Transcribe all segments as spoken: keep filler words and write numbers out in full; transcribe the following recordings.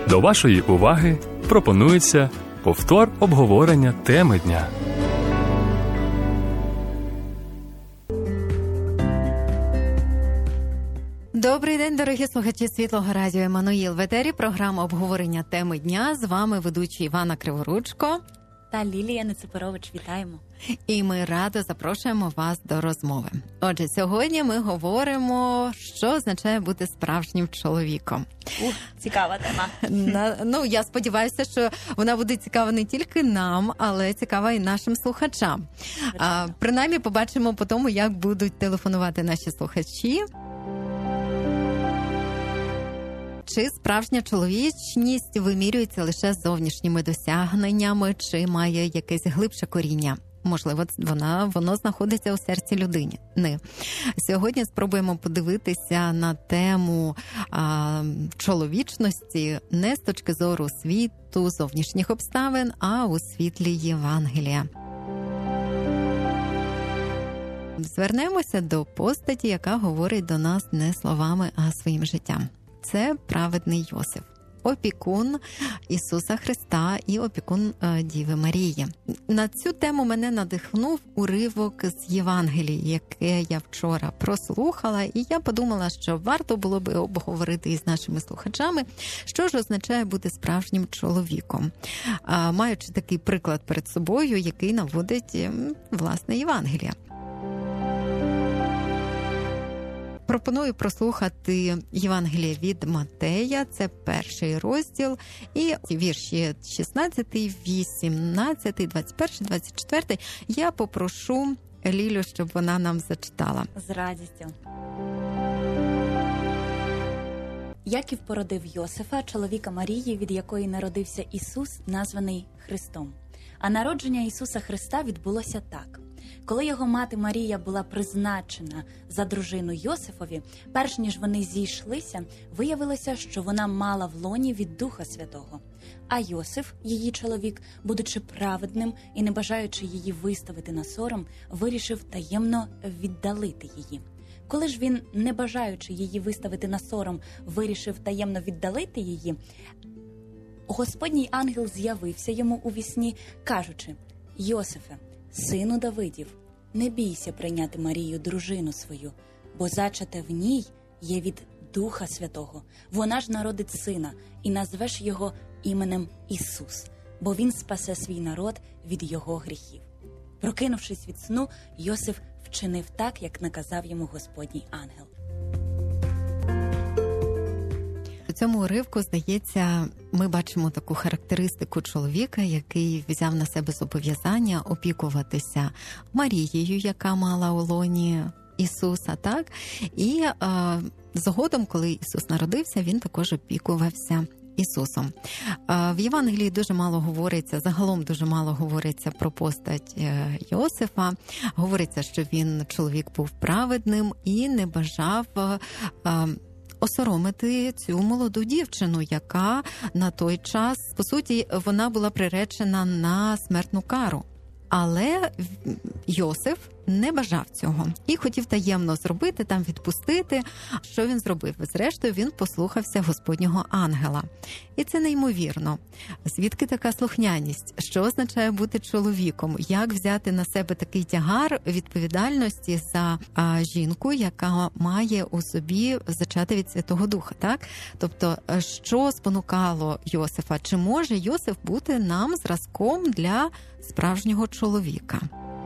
До вашої уваги пропонується повтор обговорення теми дня. Добрий день, дорогі слухачі Світлого радіо Еммануїл. В етері програма обговорення теми дня. З вами ведучі Івана Криворучко та Лілія Нецепорович. Вітаємо. І ми радо запрошуємо вас до розмови. Отже, сьогодні ми говоримо, що означає бути справжнім чоловіком. Ух, цікава тема. На, ну, я сподіваюся, що вона буде цікава не тільки нам, але цікава і нашим слухачам. А, принаймні, побачимо по тому, як будуть телефонувати наші слухачі. Чи справжня чоловічність вимірюється лише зовнішніми досягненнями, чи має якесь глибше коріння? Можливо, вона, воно знаходиться у серці людини. Не. Сьогодні спробуємо подивитися на тему а, чоловічності не з точки зору світу, зовнішніх обставин, а у світлі Євангелія. Звернемося до постаті, яка говорить до нас не словами, а своїм життям. Це праведний Йосиф, опікун Ісуса Христа і опікун Діви Марії. На цю тему мене надихнув уривок з Євангелії, яке я вчора прослухала, і я подумала, що варто було би обговорити із нашими слухачами, що ж означає бути справжнім чоловіком, маючи такий приклад перед собою, який наводить, власне, Євангелія. Пропоную прослухати Євангеліє від Матея, це перший розділ, і вірші шістнадцятий, вісімнадцятий, двадцять перший, двадцять четвертий. Я попрошу Лілю, щоб вона нам зачитала. З радістю. Яків породив Йосифа, чоловіка Марії, від якої народився Ісус, названий Христом. А народження Ісуса Христа відбулося так. Коли його мати Марія була призначена за дружину Йосифові, перш ніж вони зійшлися, виявилося, що вона мала в лоні від Духа Святого. А Йосиф, її чоловік, будучи праведним і не бажаючи її виставити на сором, вирішив таємно віддалити її. Коли ж він, не бажаючи її виставити на сором, вирішив таємно віддалити її, Господній ангел з'явився йому у вісні, кажучи: «Йосифе, сину Давидів, не бійся прийняти Марію, дружину свою, бо зачате в ній є від Духа Святого. Вона ж народить сина, і назвеш його іменем Ісус, бо він спасе свій народ від його гріхів». Прокинувшись від сну, Йосиф вчинив так, як наказав йому Господній ангел. У цьому уривку, здається, ми бачимо таку характеристику чоловіка, який взяв на себе зобов'язання опікуватися Марією, яка мала у лоні Ісуса, так? І е, згодом, коли Ісус народився, він також опікувався Ісусом. Е, в Євангелії дуже мало говориться, загалом дуже мало говориться про постать е, Йосифа. Говориться, що він, чоловік, був праведним і не бажав е, осоромити цю молоду дівчину, яка на той час, по суті, вона була приречена на смертну кару. Але Йосиф не бажав цього і хотів таємно зробити, там відпустити. Що він зробив? Зрештою, він послухався Господнього ангела. І це неймовірно. Звідки така слухняність? Що означає бути чоловіком? Як взяти на себе такий тягар відповідальності за а, жінку, яка має у собі зачати від Святого Духа, так? Тобто, що спонукало Йосифа? Чи може Йосиф бути нам зразком для справжнього чоловіка?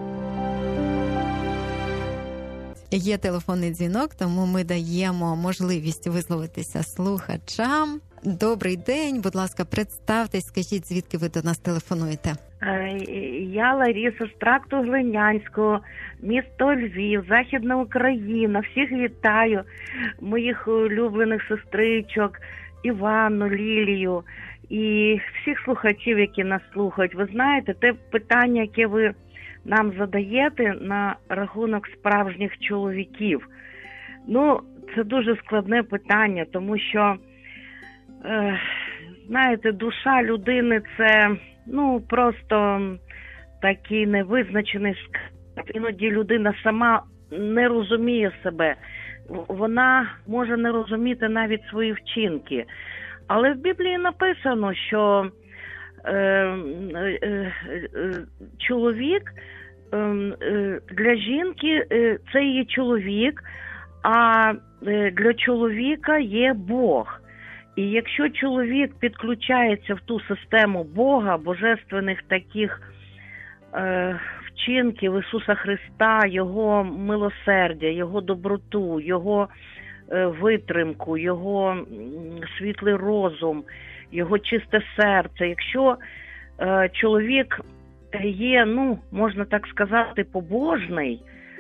Є телефонний дзвінок, тому ми даємо можливість висловитися слухачам. Добрий день, будь ласка, представтесь, скажіть, звідки ви до нас телефонуєте? Я Лариса з тракту Глинянського, місто Львів, Західна Україна. Всіх вітаю, моїх улюблених сестричок, Іванну, Лілію і всіх слухачів, які нас слухають. Ви знаєте, те питання, яке ви нам задаєте на рахунок справжніх чоловіків, ну, це дуже складне питання, тому що, е, знаєте, душа людини – це, ну, просто такий невизначений скарб. Іноді людина сама не розуміє себе. Вона може не розуміти навіть свої вчинки. Але в Біблії написано, що е, е, е, чоловік е, е, для жінки е, це є чоловік, а е, для чоловіка є Бог. І якщо чоловік підключається в ту систему Бога, божественних таких е, вчинків Ісуса Христа, Його милосердя, Його доброту, Його е, витримку, Його м, світлий розум, Його чисте серце, якщо е, чоловік є, ну, можна так сказати, побожний,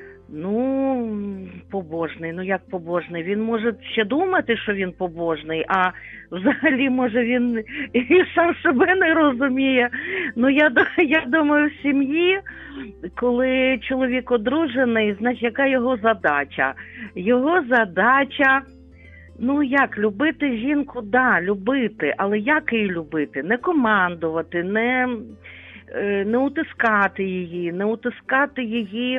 Ну, побожний, ну як побожний? Він може ще думати, що він побожний, а взагалі, може, він і сам себе не розуміє. Ну, я, я думаю, в сім'ї, коли чоловік одружений, значить, яка його задача? Його задача, ну як, любити жінку, да, любити, але як її любити? Не командувати, не, не утискати її, не утискати її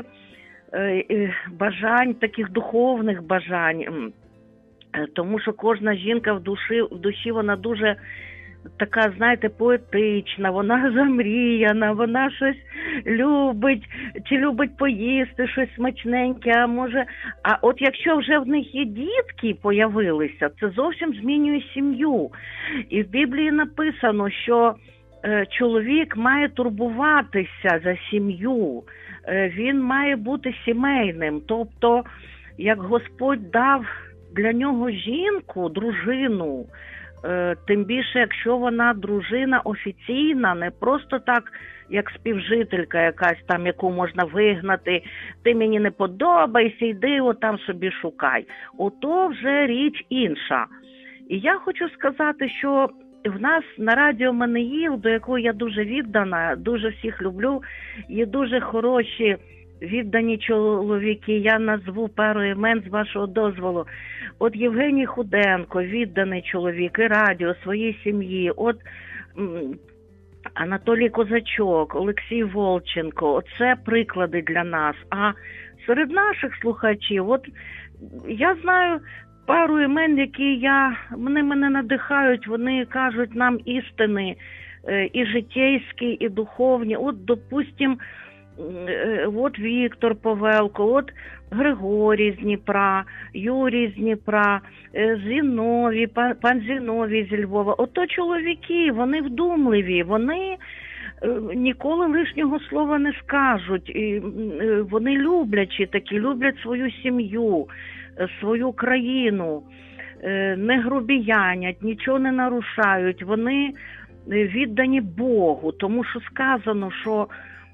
бажань, таких духовних бажань, тому що кожна жінка в душі, в душі вона дуже така, знаєте, поетична, вона замріяна, вона щось любить, чи любить поїсти щось смачненьке, а може, а от якщо вже в них є дітки появилися, це зовсім змінює сім'ю. І в Біблії написано, що е, чоловік має турбуватися за сім'ю, він має бути сімейним, тобто, як Господь дав для нього жінку, дружину, тим більше, якщо вона дружина офіційна, не просто так, як співжителька якась там, яку можна вигнати, ти мені не подобаєшся, йди отам собі шукай. Ото вже річ інша. І я хочу сказати, що в нас на радіо Менеїл, до якого я дуже віддана, дуже всіх люблю, є дуже хороші віддані чоловіки. Я назву пару імен з вашого дозволу. От Євгеній Худенко, відданий чоловік, і радіо, своїй сім'ї. От м, Анатолій Козачок, Олексій Волченко. Оце приклади для нас. А серед наших слухачів, от я знаю пару імен, які я, вони мене надихають, вони кажуть нам істини е, і життєйські, і духовні. От, допустим, е, от Віктор Повелко, от Григорій з Дніпра, Юрій з Дніпра, е, Зіновій, пан, пан Зіновій зі Львова. Ото чоловіки, вони вдумливі, вони е, ніколи лишнього слова не скажуть. І, е, вони люблячі такі, люблять свою сім'ю, свою країну, не грубіянять, нічого не нарушають, вони віддані Богу, тому що сказано, що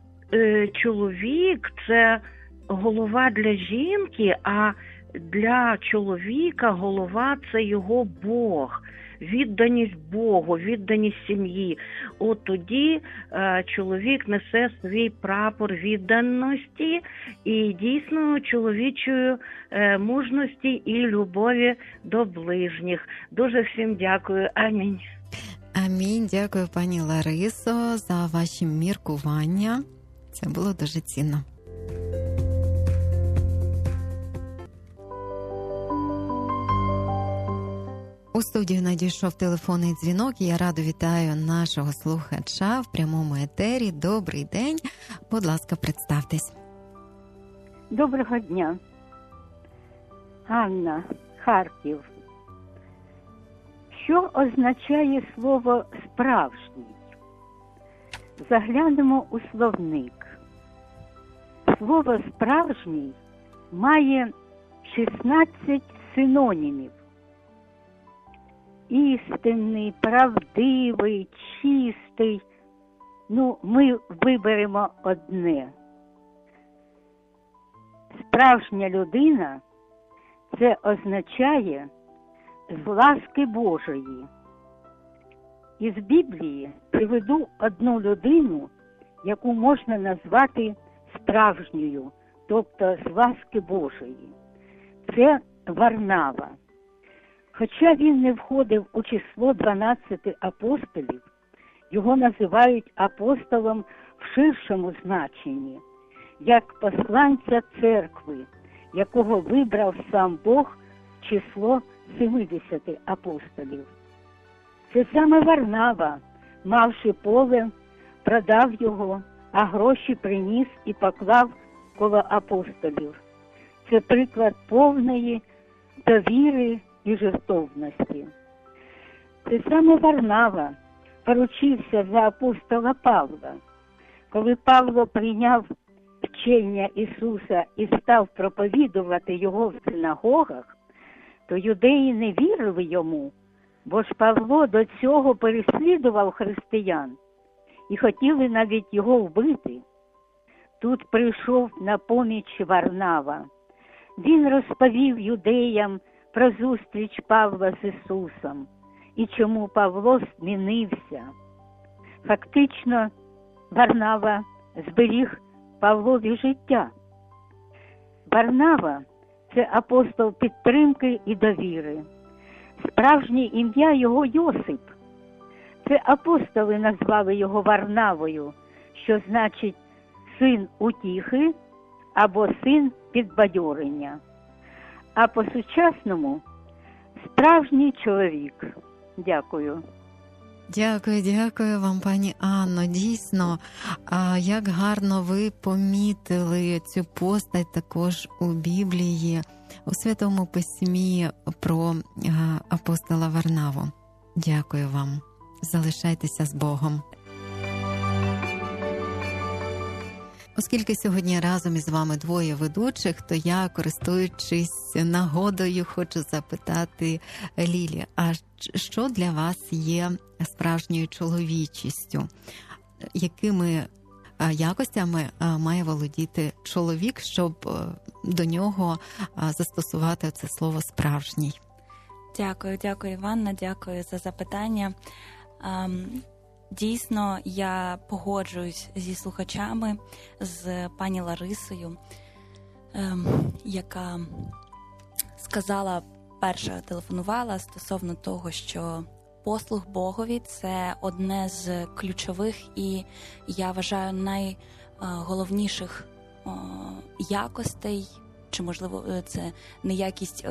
чоловік – це голова для жінки, а для чоловіка голова – це його Бог, відданість Богу, відданість сім'ї. От тоді е, чоловік несе свій прапор відданості і дійсно чоловічої е, мужності і любові до ближніх. Дуже всім дякую. Амінь. Амінь. Дякую, пані Ларисо, за ваші міркування. Це було дуже цінно. У студію надійшов телефонний дзвінок, і я радо вітаю нашого слухача в прямому етері. Добрий день. Будь ласка, представтесь. Доброго дня. Анна, Харків. Що означає слово «справжній»? Заглянемо у словник. Слово «справжній» має шістнадцять синонімів. Істинний, правдивий, чистий. Ну, ми виберемо одне. Справжня людина – це означає з ласки Божої. Із Біблії приведу одну людину, яку можна назвати справжньою, тобто з ласки Божої. Це Варнава. Хоча він не входив у число дванадцяти апостолів, його називають апостолом в ширшому значенні, як посланця церкви, якого вибрав сам Бог в число сімдесяти апостолів. Це саме Варнава, мавши поле, продав його, а гроші приніс і поклав коло апостолів. Це приклад повної довіри і жертовності. Це саме Варнава поручився за апостола Павла. Коли Павло прийняв вчення Ісуса і став проповідувати його в синагогах, то юдеї не вірили йому, бо ж Павло до цього переслідував християн і хотіли навіть його вбити. Тут прийшов на поміч Варнава. Він розповів юдеям про зустріч Павла з Ісусом і чому Павло змінився. Фактично, Варнава зберіг Павлові життя. Варнава – це апостол підтримки і довіри. Справжнє ім'я його Йосип. Це апостоли назвали його Варнавою, що значить «син утіхи» або «син підбадьорення». А по-сучасному – справжній чоловік. Дякую. Дякую, дякую вам, пані Анно. Дійсно, як гарно ви помітили цю постать також у Біблії, у Святому Письмі про апостола Варнаву. Дякую вам. Залишайтеся з Богом. Оскільки сьогодні разом із вами двоє ведучих, то я, користуючись нагодою, хочу запитати Лілі, а що для вас є справжньою чоловічістю? Якими якостями має володіти чоловік, щоб до нього застосувати це слово «справжній»? Дякую, дякую, Іванна, дякую за запитання. Дійсно, я погоджуюсь зі слухачами, з пані Ларисою, яка сказала, перша телефонувала стосовно того, що послуг Богові – це одне з ключових і, я вважаю, найголовніших якостей, чи, можливо, це не якість,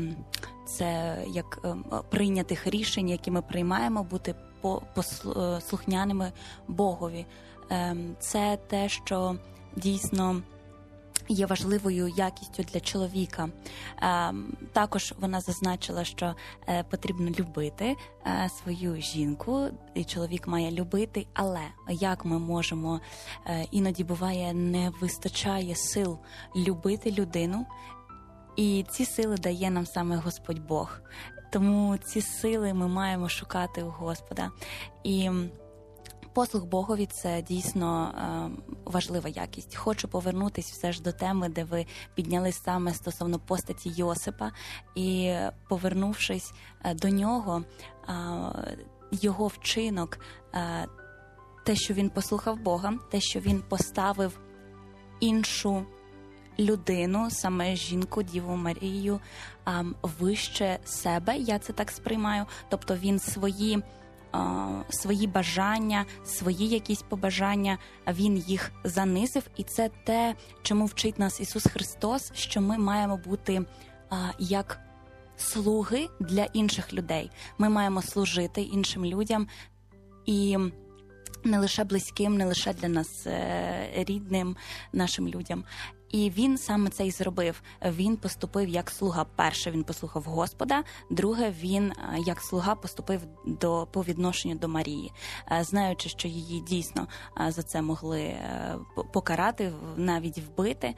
це як прийнятих рішень, які ми приймаємо, бути послухняними Богові. Це те, що дійсно є важливою якістю для чоловіка. Також вона зазначила, що потрібно любити свою жінку, і чоловік має любити, але як ми можемо, іноді буває, не вистачає сил любити людину, і ці сили дає нам саме Господь Бог. Тому ці сили ми маємо шукати у Господа. І послуг Богові – це дійсно е, важлива якість. Хочу повернутися все ж до теми, де ви підняли саме стосовно постаті Йосипа. І повернувшись е, до нього, е, його вчинок, е, те, що він послухав Бога, те, що він поставив іншу людину, саме жінку, Діву Марію, вище себе, я це так сприймаю. Тобто він свої, свої бажання, свої якісь побажання, він їх занизив. І це те, чому вчить нас Ісус Христос, що ми маємо бути як слуги для інших людей. Ми маємо служити іншим людям, і не лише близьким, не лише для нас рідним, нашим людям. І він саме це і зробив. Він поступив як слуга. Перше, він послухав Господа. Друге, він як слуга поступив до, по відношенню до Марії. Знаючи, що її дійсно за це могли покарати, навіть вбити.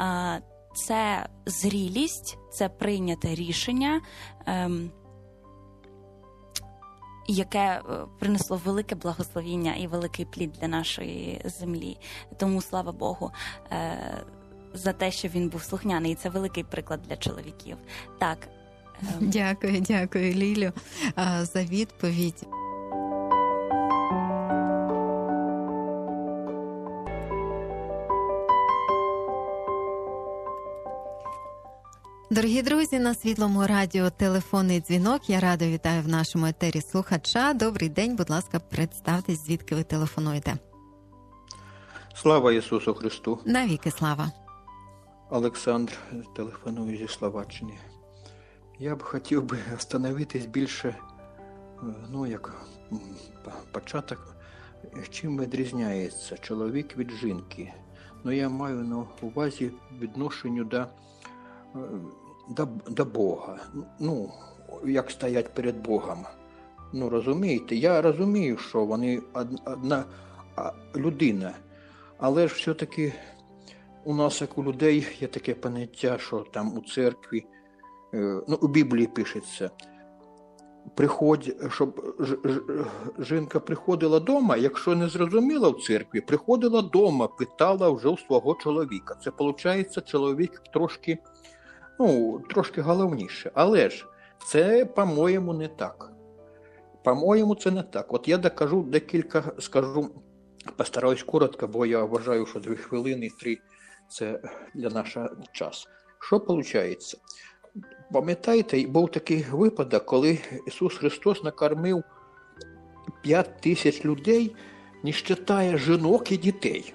Це зрілість, це прийняте рішення, яке принесло велике благословіння і великий плід для нашої землі. Тому, слава Богу, за те, що він був слухняний. І це великий приклад для чоловіків. Так. Дякую, дякую, Лілю, за відповідь. Дорогі друзі, на Світлому радіо телефонний дзвінок. Я радо вітаю в нашому етері слухача. Добрий день, будь ласка, представтесь, звідки ви телефонуєте. Слава Ісусу Христу. Навіки слава. Олександр, телефоную зі Словаччини. Я б хотів би остановитись більше ну, як початок, чим відрізняється чоловік від жінки. Ну, я маю на увазі відношенню до, до, до Бога. Ну, як стоять перед Богом. Ну, розумієте, я розумію, що вони одна людина, але ж все-таки у нас, як у людей, є таке поняття, що там у церкві, ну, у Біблії пишеться, приходь, щоб ж, ж, жінка приходила вдома, якщо не зрозуміла в церкві, приходила вдома, питала вже у свого чоловіка. Це, виходить, чоловік трошки, ну, трошки головніше. Але ж це, по-моєму, не так. По-моєму, це не так. От я докажу декілька, скажу, постараюсь коротко, бо я вважаю, що дві хвилини, три – це для нашого часу. Що виходить? Пам'ятаєте, був такий випадок, коли Ісус Христос накормив п'ять тисяч людей, не вважає жінок і дітей.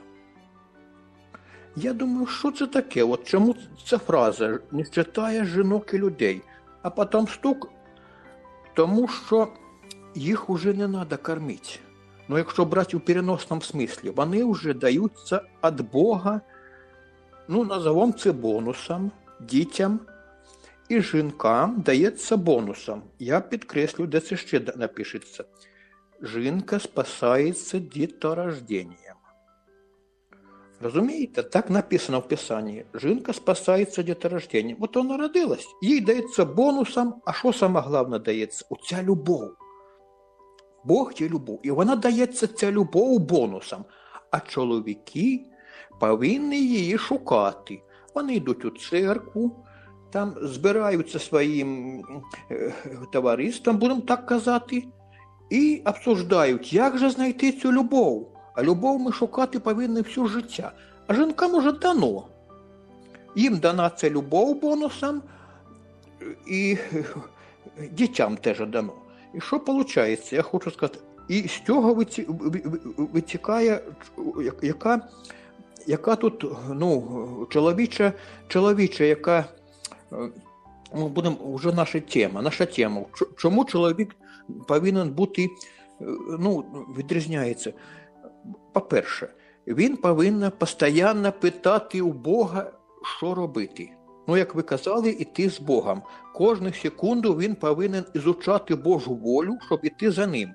Я думаю, що це таке? От чому ця фраза «не вважає жінок і людей»? А потім стук, тому що їх вже не треба кормити. Ну, якщо брати у переносному смислі, вони вже даються від Бога, ну, назовемо це бонусом, дітям і жінкам дається бонусом. Я підкреслю, де це ще напишеться. Жінка спасається діторожденням. Розумієте? Так написано в Писанні. Жінка спасається діторожденням. От вона народилась, їй дається бонусом, а що саме головне дається? Оця любов. Бог є любов. І вона дається, ця любов, бонусом. А чоловіки повинні її шукати. Вони йдуть у церкву, там збираються своїм е, товариством, будемо так казати, і обсуждають, як же знайти цю любов. А любов ми шукати повинні всю життя. А жінкам уже дано. Їм дана ця любов бонусом, і дітям теж дано. І що виходить? Я хочу сказати, і з цього витікає, яка, яка тут, ну, чоловіча, чоловіча, яка, ну, будемо, вже наша тема, наша тема. Чому чоловік повинен бути, ну, відрізняється? По-перше, він повинен постійно питати у Бога, що робити. Ну, як ви казали, іти з Богом. Кожну секунду він повинен ізучати Божу волю, щоб іти за ним.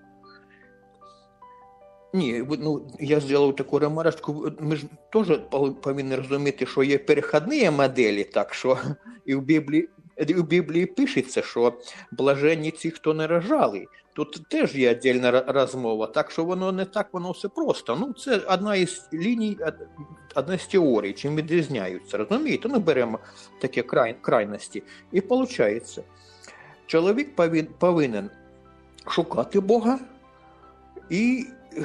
Ні, ну, я зробив таку ремарочку, ми ж теж повинні розуміти, що є перехідні моделі, так що і в Біблії, і в Біблії пишеться, що блаженні ті, хто не рожали. Тут теж є окрема розмова, так що воно не так, воно все просто. Ну, це одна із ліній, одна з теорій, чим відрізняються, розумієте? Ну, беремо такі край, крайності. І виходить, чоловік повин, повинен шукати Бога і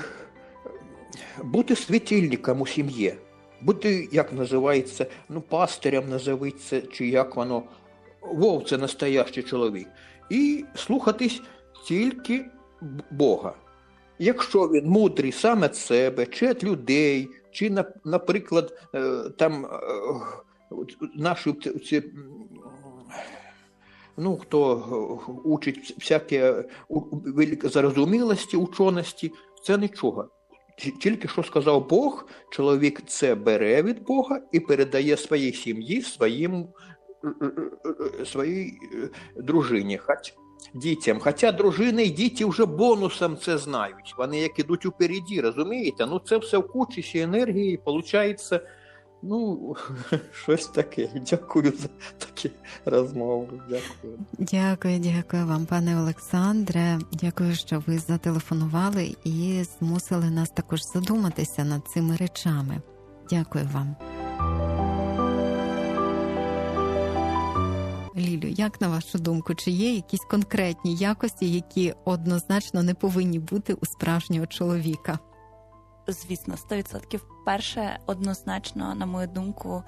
бути світильником у сім'ї. Бути, як називається, ну, пастирем називається, чи як воно, вов, це настоящий чоловік. І слухатись тільки Бога. Якщо він мудрий саме від себе, чи від людей, чи, наприклад, там наші, ці, ну, хто учить всякі зарозумілості, ученості, це нічого. Тільки що сказав Бог, чоловік це бере від Бога і передає своїй сім'ї, своїм, своїй дружині. Хоч дітям. Хоча дружини і діти вже бонусом це знають. Вони як ідуть упереді, розумієте? Ну це все в кучі енергії, виходить, ну, щось таке. Дякую за такі розмови. Дякую. Дякую, дякую вам, пане Олександре. Дякую, що ви зателефонували і змусили нас також задуматися над цими речами. Дякую вам. Лілю, як на вашу думку, чи є якісь конкретні якості, які однозначно не повинні бути у справжнього чоловіка? Звісно, сто відсотків. Перше, однозначно, на мою думку,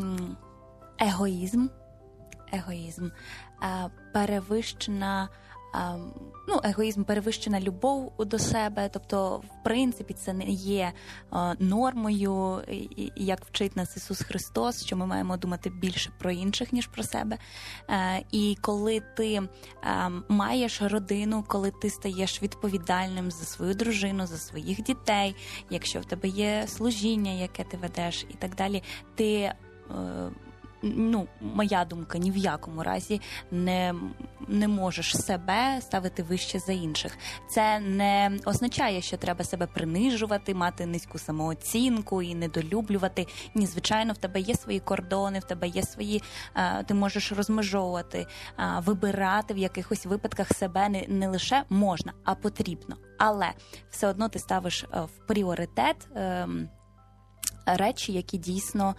егоїзм. Егоїзм. Перевищена ну, егоїзм, перевищена любов до себе, тобто, в принципі, це не є нормою, як вчить нас Ісус Христос, що ми маємо думати більше про інших, ніж про себе. І коли ти маєш родину, коли ти стаєш відповідальним за свою дружину, за своїх дітей, якщо в тебе є служіння, яке ти ведеш і так далі, ти... Ну, моя думка, ні в якому разі не, не можеш себе ставити вище за інших. Це не означає, що треба себе принижувати, мати низьку самооцінку і недолюблювати. Ні, звичайно, в тебе є свої кордони, в тебе є свої, ти можеш розмежовувати, вибирати в якихось випадках себе не, не лише можна, а потрібно. Але все одно ти ставиш в пріоритет речі, які дійсно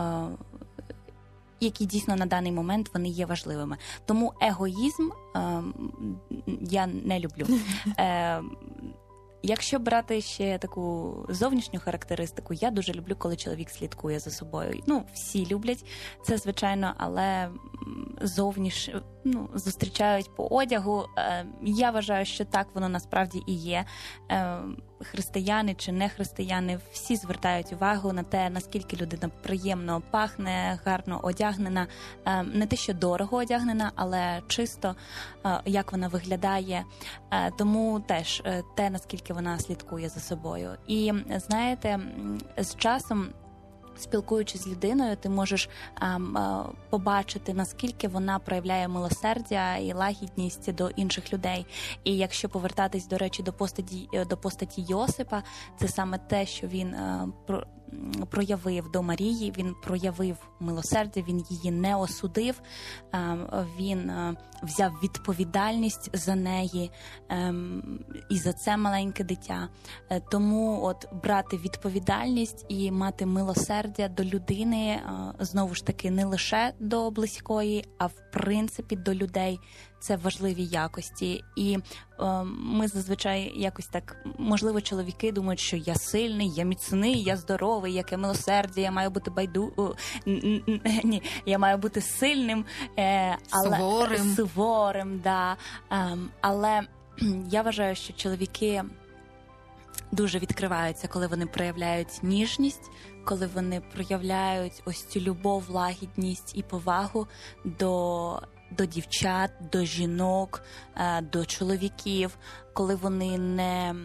які дійсно на даний момент вони є важливими. Тому егоїзм е, я не люблю. Е, Якщо брати ще таку зовнішню характеристику, я дуже люблю, коли чоловік слідкує за собою. Ну, всі люблять це, звичайно, але зовніш, ну, зустрічають по одягу. Я вважаю, що так воно насправді і є. Християни чи не християни, всі звертають увагу на те, наскільки людина приємно пахне, гарно одягнена. Не те, що дорого одягнена, але чисто, як вона виглядає. Тому теж те, наскільки вона слідкує за собою. І, знаєте, з часом, спілкуючись з людиною, ти можеш ем, е, побачити, наскільки вона проявляє милосердя і лагідність до інших людей. І якщо повертатись, до речі, до постаті, до постаті Йосипа, це саме те, що він е, про, проявив до Марії, він проявив милосердя, він її не осудив, е, він е, взяв відповідальність за неї е, і за це маленьке дитя. Е, тому от брати відповідальність і мати милосердя до людини, знову ж таки, не лише до близької, а в принципі до людей. Це важливі якості. І е, ми зазвичай якось так, можливо, чоловіки думають, що я сильний, я міцний, я здоровий, яке милосердя, я маю бути байду... Ні, я маю бути сильним, е, але... суворим. Суворим, да. Е, але я вважаю, що чоловіки дуже відкриваються, коли вони проявляють ніжність, коли вони проявляють ось цю любов, лагідність і повагу до, до дівчат, до жінок, до чоловіків, коли вони не,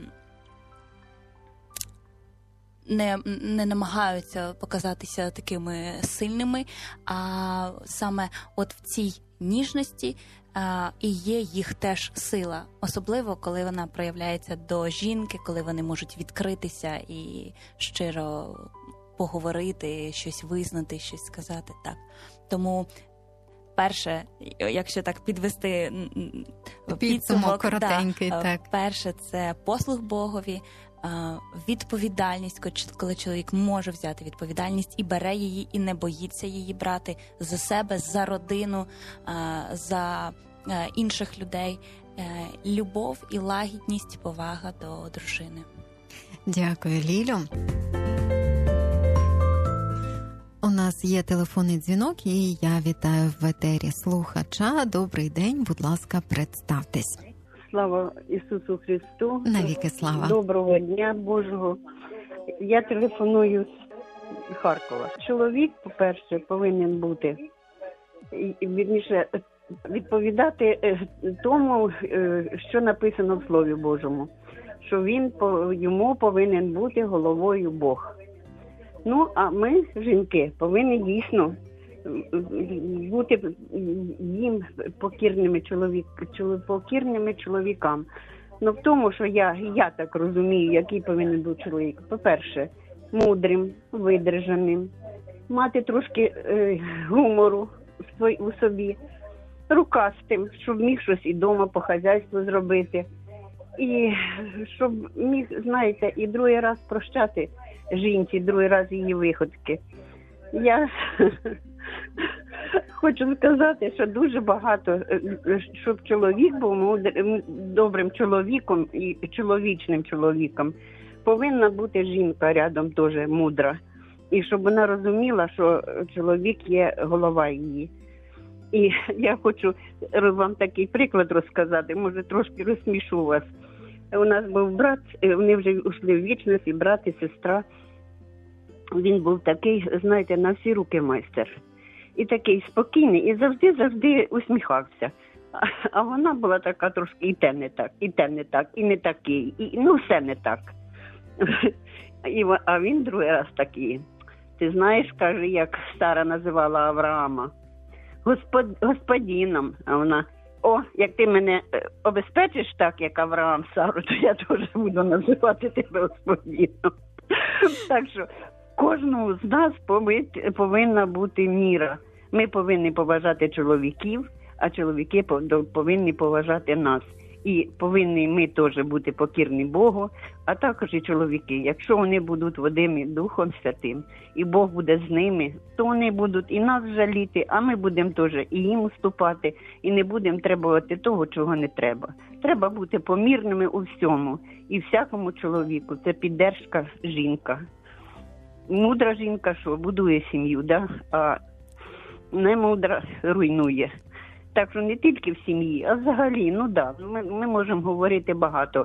не, не намагаються показатися такими сильними, а саме от в цій ніжності Uh, і є їх теж сила, особливо, коли вона проявляється до жінки, коли вони можуть відкритися і щиро поговорити, щось визнати, щось сказати. Так. Тому перше, якщо так підвести підсумок, коротенький, да, так. Перше – це послуг Богові, відповідальність, коли чоловік може взяти відповідальність і бере її, і не боїться її брати за себе, за родину, за інших людей. Любов і лагідність, повага до дружини. Дякую, Лілю. У нас є телефонний дзвінок, і я вітаю в етері слухача. Добрий день, будь ласка, представтесь. Слава Ісусу Христу. Навіки слава. Доброго дня Божого. Я телефоную з Харкова. Чоловік, по-перше, повинен бути, вірніше, відповідати тому, що написано в Слові Божому. Що він, йому повинен бути головою Бог. Ну, а ми, жінки, повинні дійсно бути їм покірними, чоловік, покірними чоловікам. Ну, в тому, що я, я так розумію, який повинен бути чоловік. По-перше, мудрим, видержаним, мати трошки е, гумору у собі, рукастим, щоб міг щось і вдома по хазяйству зробити. І щоб міг, знаєте, і другий раз прощати жінці, другий раз її виходки. Я хочу сказати, що дуже багато, щоб чоловік був мудрим, добрим чоловіком і чоловічним чоловіком, повинна бути жінка рядом теж мудра. І щоб вона розуміла, що чоловік є голова її. І я хочу вам такий приклад розказати, може трошки розсмішу вас. У нас був брат, вони вже йшли в вічність, і брат, і сестра. Він був такий, знаєте, на всі руки майстер. І такий спокійний, і завжди-завжди усміхався. А, а вона була така трошки і те не так, і те не так, і не такий, і ну все не так. І, а він другий раз такий. Ти знаєш, каже, як Сара називала Авраама? Господ, господином. А вона, о, як ти мене обезпечиш так, як Авраам Сару, то я теж буду називати тебе господином. Так що кожному з нас повинна бути міра. Ми повинні поважати чоловіків, а чоловіки повинні поважати нас. І повинні ми теж бути покірні Богу, а також і чоловіки. Якщо вони будуть водимі Духом Святим, і Бог буде з ними, то вони будуть і нас жаліти, а ми будемо теж і їм уступати, і не будемо требувати того, чого не треба. Треба бути помірними у всьому. І всякому чоловіку це піддержка жінка. Мудра жінка, що будує сім'ю, да? А не мудра руйнує. Так що не тільки в сім'ї, а взагалі, ну да, ми, ми можемо говорити багато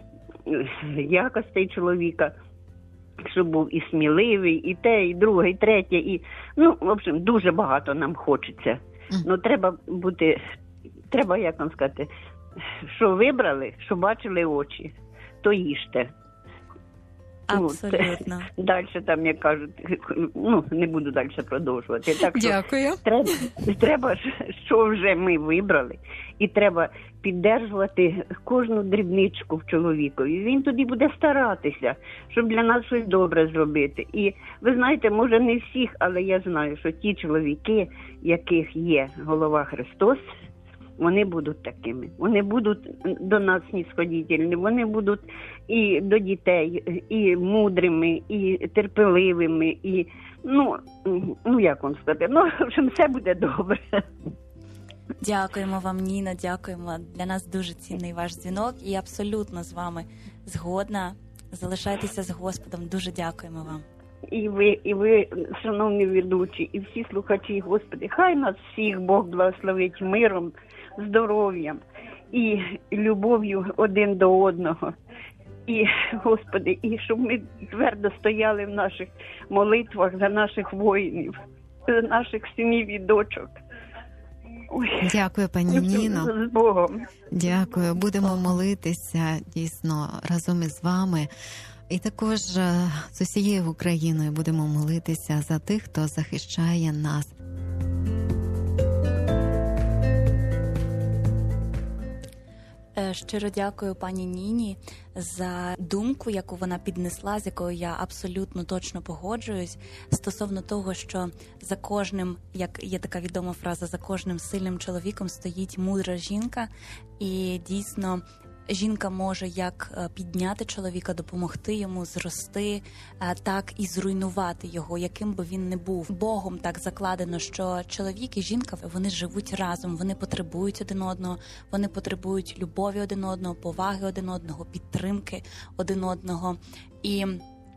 якостей чоловіка, щоб був і сміливий, і те, і друге, і третє, і, ну, в общем, дуже багато нам хочеться. Ну, треба бути, треба, як вам сказати, що вибрали, що бачили очі, то їжте. Абсолютно. Ну, далі там, як кажуть, ну, не буду далі продовжувати. Так що дякую. Треба, треба, що вже ми вибрали, і треба піддержувати кожну дрібничку в чоловікові. Він тоді буде старатися, щоб для нас щось добре зробити. І ви знаєте, може не всіх, але я знаю, що ті чоловіки, яких є голова Христос, вони будуть такими. Вони будуть до нас снисходительні, вони будуть і до дітей, і мудрими, і терпеливими, і, ну, ну як вам сказати, ну, в общем, все буде добре. Дякуємо вам, Ніна, дякуємо. Для нас дуже цінний ваш дзвінок, і абсолютно з вами згодна. Залишайтеся з Господом. Дуже дякуємо вам. І ви, і ви, шановні ведучі, і всі слухачі, Господи, хай нас всіх Бог благословить миром, здоров'ям і любов'ю один до одного. І, Господи, і щоб ми твердо стояли в наших молитвах за наших воїнів, за наших синів і дочок. Ой. Дякую, пані Ніно. З Богом. Дякую. Будемо молитися дійсно разом із вами. І також з усією Україною будемо молитися за тих, хто захищає нас. Щиро дякую пані Ніні за думку, яку вона піднесла, з якою я абсолютно точно погоджуюсь, стосовно того, що за кожним, як є така відома фраза, за кожним сильним чоловіком стоїть мудра жінка, і дійсно жінка може як підняти чоловіка, допомогти йому зрости, так і зруйнувати його, яким би він не був. Богом так закладено, що чоловік і жінка, вони живуть разом, вони потребують один одного, вони потребують любові один одного, поваги один одного, підтримки один одного. І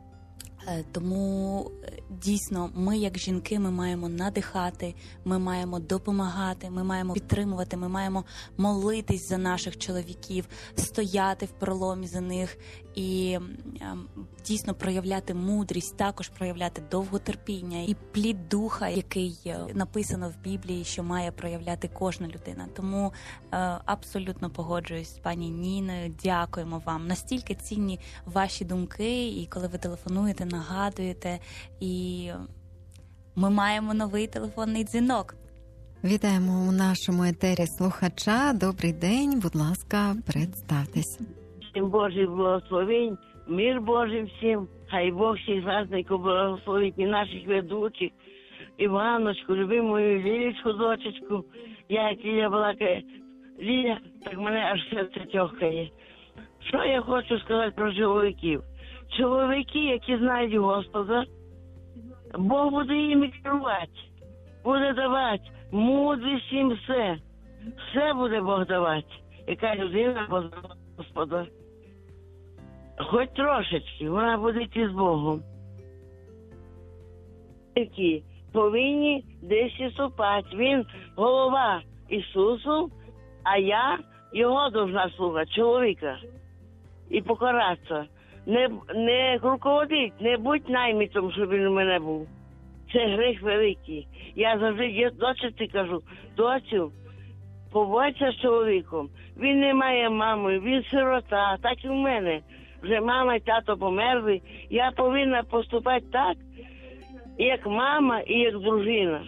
тому дійсно ми, як жінки, ми маємо надихати, ми маємо допомагати, ми маємо підтримувати, ми маємо молитись за наших чоловіків, стояти в проломі за них і дійсно проявляти мудрість, також проявляти довготерпіння і плід духа, який написано в Біблії, що має проявляти кожна людина. Тому абсолютно погоджуюсь з пані Ніною. Дякуємо вам. Настільки цінні ваші думки, і коли ви телефонуєте, нагадуєте, і ми маємо новий телефонний дзвінок. Вітаємо у нашому етері слухача. Добрий день, будь ласка, представтесь. Всім Божий благословень, мир Божий всім, хай Бог всіх праздників благословить і наших ведучих, Іваночку, любимою Лілічку, дочечку, я як Ліля балакає, Ліля, так мене аж серце тьохкає. Що я хочу сказати про чоловіків? Чоловіки, які знають Господа, Бог буде їм керувати, буде давати мудрість їм все. Все буде Бог давати, яка людина познала Господа. Хоч трошечки, вона буде йти з Богом. Які повинні десь ступати. Він голова Ісусу, а я його должна слухати, чоловіка. І покаратися. Не, не руководить, не будь наймитом, щоб він у мене був. Це гріх великий. Я завжди дочці кажу, доцю, поводься з чоловіком. Він не має мами, він сирота, так і в мене. Вже мама і тато померли. Я повинна поступати так, як мама і як дружина.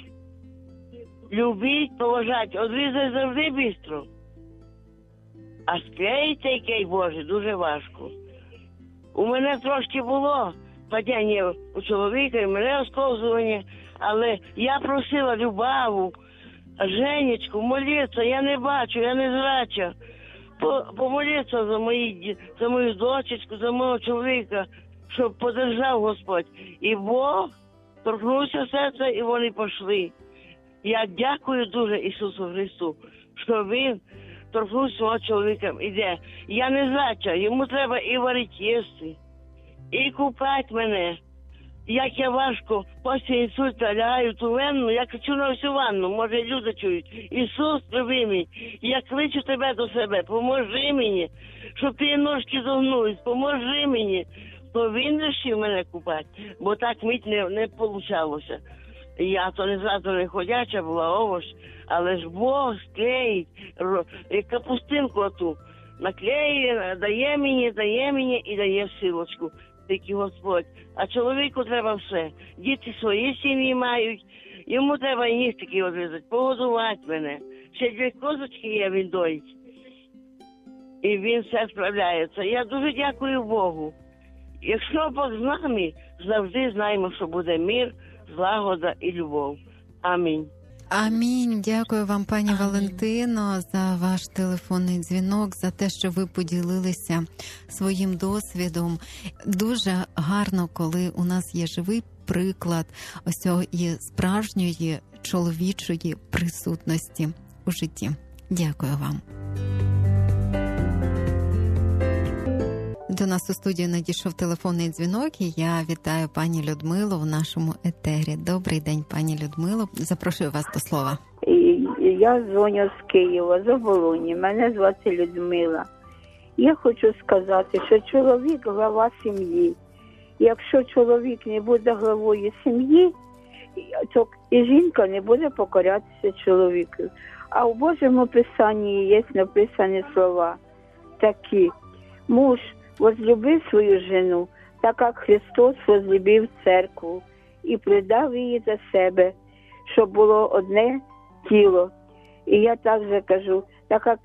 Любіть, поважати, одрізати завжди швидко. А склеїти цей кей Божий дуже важко. У мене трошки було падіння у чоловіка, і мене осковзування, але я просила любову, Женечку, молитися, я не бачу, я не зрача. Помолитися за, мої, за мою дочечку, за мого чоловіка, щоб подержав Господь. І Бог торкнувся серця, і вони пішли. Я дякую дуже Ісусу Христу, що Він торкнувся свого чоловіка. Іде. Я не зрача, йому треба і варити їсти, і купати мене. Як я важко після інсульту лягаю в ту ванну, я кричу на всю ванну, може люди чують. Ісус, любимий, я кличу тебе до себе, поможи мені, щоб ті ножки зогнулись, поможи мені. То він вирішив мене купати, бо так мить не, не вийшло. Я то не зразу не ходяча була, овоч, але ж Бог склеїть, капустинку оту, наклеїть, дає мені, дає мені і дає силочку. Тільки Господь. А чоловіку треба все. Діти свої сім'ї мають. Йому треба і ніг такі одрізати, погодувати мене. Ще дві козочки є, він доїть. І він все справляється. Я дуже дякую Богу. Якщо Бог з нами, завжди знаємо, що буде мир, злагода і любов. Амінь. Амінь. Дякую вам, пані Амінь. Валентино, за ваш телефонний дзвінок, за те, що ви поділилися своїм досвідом. Дуже гарно, коли у нас є живий приклад ось цього і справжньої чоловічої присутності у житті. Дякую вам. До нас у студію надійшов телефонний дзвінок, і я вітаю пані Людмилу в нашому етері. Добрий день, пані Людмило. Запрошую вас до слова. Я дзвоню з Києва, з Оболоні. Мене звати Людмила. Я хочу сказати, що чоловік – глава сім'ї. Якщо чоловік не буде главою сім'ї, то і жінка не буде покорятися чоловіку. А в Божому Писанні є написані слова такі. Муж возлюбив свою жену, так як Христос возлюбив церкву і придав її за себе, щоб було одне тіло. І я також кажу, так як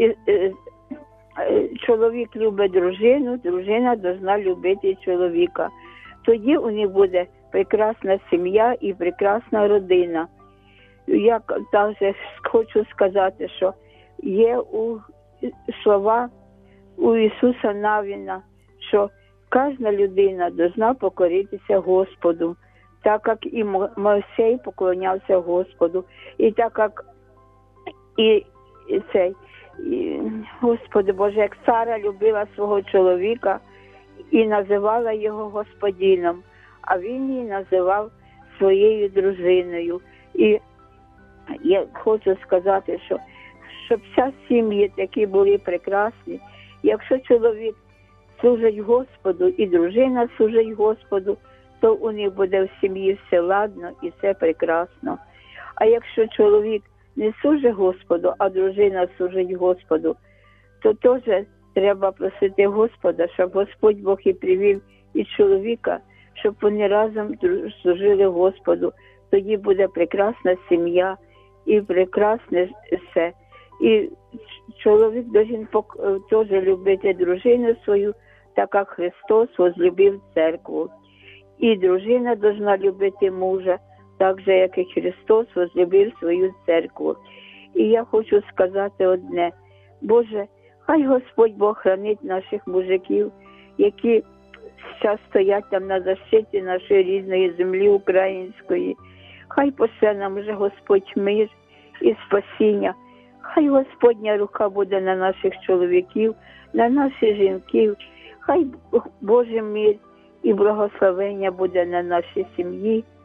чоловік любить дружину, дружина повинна любити чоловіка. Тоді у них буде прекрасна сім'я і прекрасна родина. Я також хочу сказати, що є у слова у Ісуса Навіна, що кожна людина повинна покоритися Господу, так як і Мойсей поклонявся Господу, і так як і, і цей, і, Господи Боже, як Сара любила свого чоловіка і називала його господином, а він її називав своєю дружиною. І я хочу сказати, що щоб вся сім'ї такі були прекрасні. Якщо чоловік служить Господу і дружина служить Господу, то у них буде в сім'ї все ладно і все прекрасно. А якщо чоловік не служить Господу, а дружина служить Господу, то теж треба просити Господа, щоб Господь Бог і привів і чоловіка, щоб вони разом служили Господу. Тоді буде прекрасна сім'я і прекрасне все. І чоловік повинен теж любити дружину свою, так як Христос возлюбив церкву. І дружина повинна любити мужа, так же, як і Христос возлюбив свою церкву. І я хочу сказати одне. Боже, хай Господь Бог хранить наших мужиків, які зараз стоять там на защиті нашої рідної землі української. Хай пошле нам вже Господь мир і спасіння. Хай Господня рука буде на наших чоловіків, на наших жінків. Хай Божий мир і благословення буде на нашій сім'ї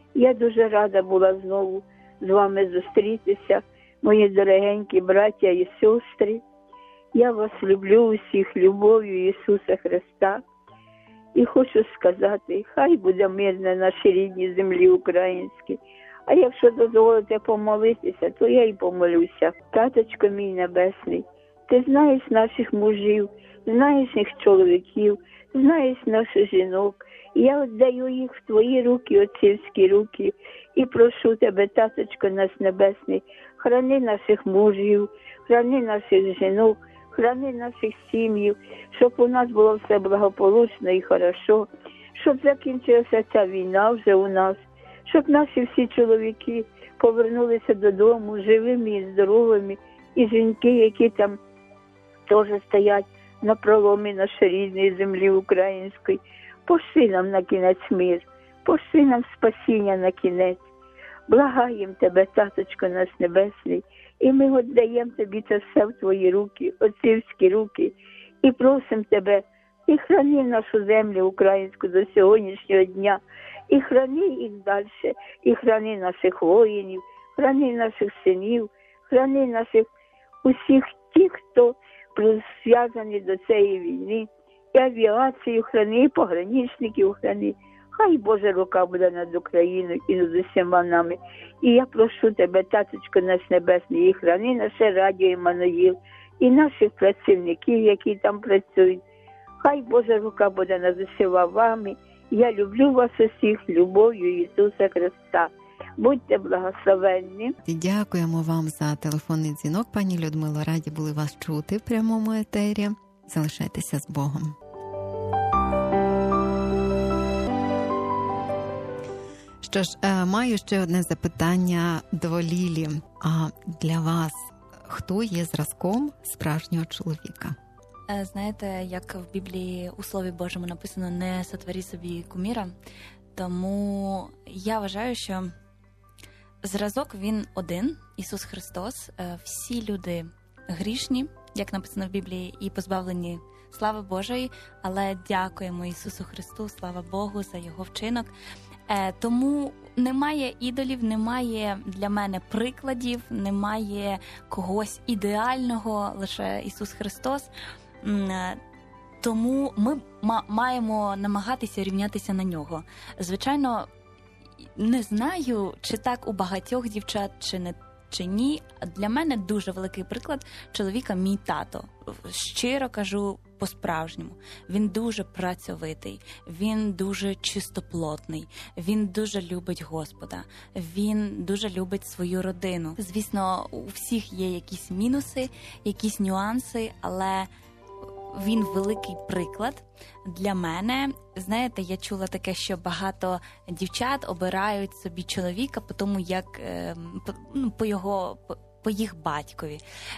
Я дуже рада була знову з вами зустрітися, мої дорогенькі браття і сестри. Я вас люблю усіх любов'ю Ісуса Христа. І хочу сказати, хай буде мир на нашій рідній землі українській. А якщо дозволите помолитися, то я й помолюся. Таточко мій небесний, ти знаєш наших мужів, знаєш їх чоловіків, знаєш наших жінок. Я віддаю їх в твої руки, отцівські руки, і прошу тебе, таточко наш небесний, храни наших мужів, храни наших жінок, храни наших сім'їв, щоб у нас було все благополучно і хорошо, щоб закінчилася ця війна вже у нас, щоб наші всі чоловіки повернулися додому живими і здоровими, і жінки, які там теж стоять на проломі нашої рідної землі української. Пошли нам на кінець мир, пошли нам спасіння на кінець. Благаємо тебе, таточко наш небесний, і ми віддаємо тобі це все в твої руки, отцівські руки, і просимо тебе, і храни нашу землю українську до сьогоднішнього дня, і храни їх далі, і храни наших воїнів, храни наших синів, храни наших усіх тих, хто зв'язані до цієї війни, і авіацію храни, і пограничників храни. Хай Божа рука буде над Україною і над усіма нами. І я прошу тебе, таточко наш небесний, і храни наше радіо Іммануїл, і наших працівників, які там працюють. Хай Божа рука буде над усіма вами. Я люблю вас усіх любов'ю Ісуса Христа. Будьте благословенні. Дякуємо вам за телефонний дзвінок, пані Людмило. Раді були вас чути в прямому етері. Залишайтеся з Богом. Що ж, маю ще одне запитання до Лілі. А для вас хто є зразком справжнього чоловіка? Знаєте, як в Біблії у Слові Божому написано «не сотвори собі куміра», тому я вважаю, що зразок він один, Ісус Христос. Всі люди грішні, як написано в Біблії, і позбавлені слави Божої, але дякуємо Ісусу Христу, слава Богу, за Його вчинок. Тому немає ідолів, немає для мене прикладів, немає когось ідеального, лише Ісус Христос. Тому ми маємо намагатися рівнятися на Нього. Звичайно, не знаю, чи так у багатьох дівчат, чи не чи ні. Для мене дуже великий приклад чоловіка мій тато. Щиро кажу, по-справжньому. Він дуже працьовитий, він дуже чистоплотний, він дуже любить Господа, він дуже любить свою родину. Звісно, у всіх є якісь мінуси, якісь нюанси, але він великий приклад для мене. Знаєте, я чула таке, що багато дівчат обирають собі чоловіка по тому, як ну, по його, по, по їх батькові.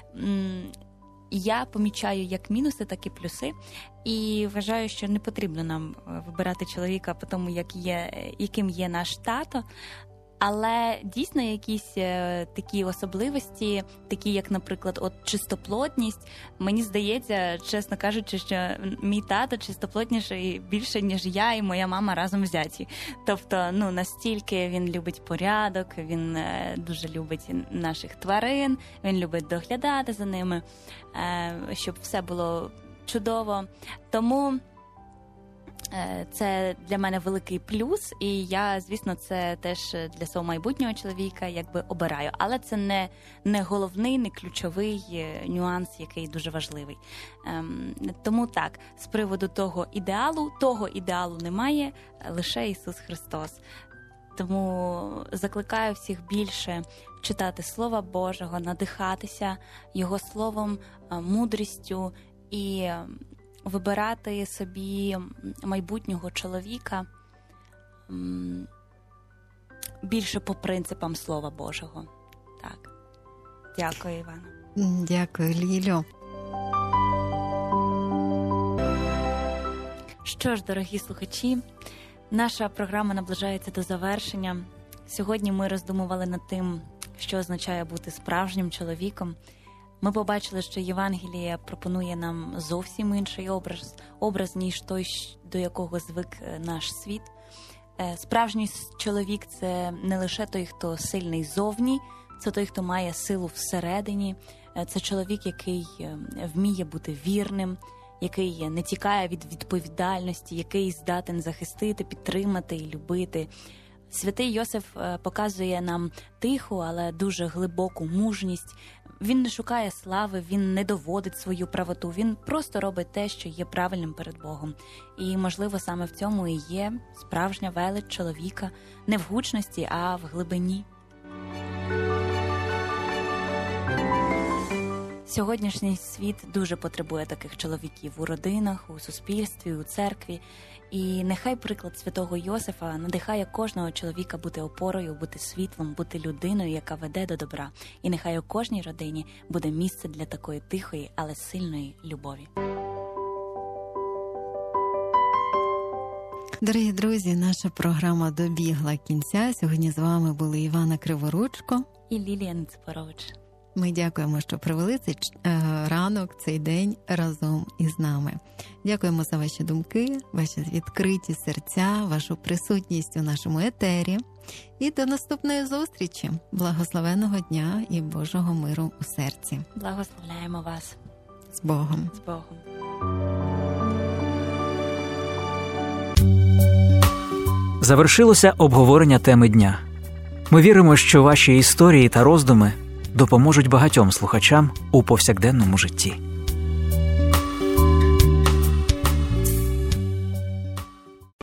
Я помічаю як мінуси, так і плюси. І вважаю, що не потрібно нам вибирати чоловіка по тому, як є, яким є наш тато. Але дійсно якісь е, такі особливості, такі як, наприклад, от чистоплотність, мені здається, чесно кажучи, що мій тато чистоплотніший більше, ніж я і моя мама разом взяті. Тобто, ну, настільки він любить порядок, він е, дуже любить наших тварин, він любить доглядати за ними, е, щоб все було чудово. Тому це для мене великий плюс, і я, звісно, це теж для свого майбутнього чоловіка якби обираю. Але це не, не головний, не ключовий нюанс, який дуже важливий. Ем, тому так, з приводу того ідеалу, того ідеалу немає, лише Ісус Христос. Тому закликаю всіх більше читати Слова Божого, надихатися Його Словом, мудрістю і вибирати собі майбутнього чоловіка більше по принципам Слова Божого. Так. Дякую, Івана. Дякую, Лілю. Що ж, дорогі слухачі, наша програма наближається до завершення. Сьогодні ми роздумували над тим, що означає бути справжнім чоловіком. Ми побачили, що Євангеліє пропонує нам зовсім інший образ, образ, ніж той, до якого звик наш світ. Справжній чоловік – це не лише той, хто сильний зовні, це той, хто має силу всередині. Це чоловік, який вміє бути вірним, який не тікає від відповідальності, який здатен захистити, підтримати і любити. Святий Йосиф показує нам тиху, але дуже глибоку мужність. Він не шукає слави, він не доводить свою правоту, він просто робить те, що є правильним перед Богом. І, можливо, саме в цьому і є справжня велич чоловіка, не в гучності, а в глибині. Сьогоднішній світ дуже потребує таких чоловіків у родинах, у суспільстві, у церкві. І нехай приклад святого Йосифа надихає кожного чоловіка бути опорою, бути світлом, бути людиною, яка веде до добра. І нехай у кожній родині буде місце для такої тихої, але сильної любові. Дорогі друзі, наша програма добігла кінця. Сьогодні з вами були Івана Криворучко і Лілія Ниципорович. Ми дякуємо, що провели цей ранок, цей день разом із нами. Дякуємо за ваші думки, ваші відкриті серця, вашу присутність у нашому етері. І до наступної зустрічі. Благословенного дня і Божого миру у серці. Благословляємо вас. З Богом. З Богом. Завершилося обговорення теми дня. Ми віримо, що ваші історії та роздуми допоможуть багатьом слухачам у повсякденному житті.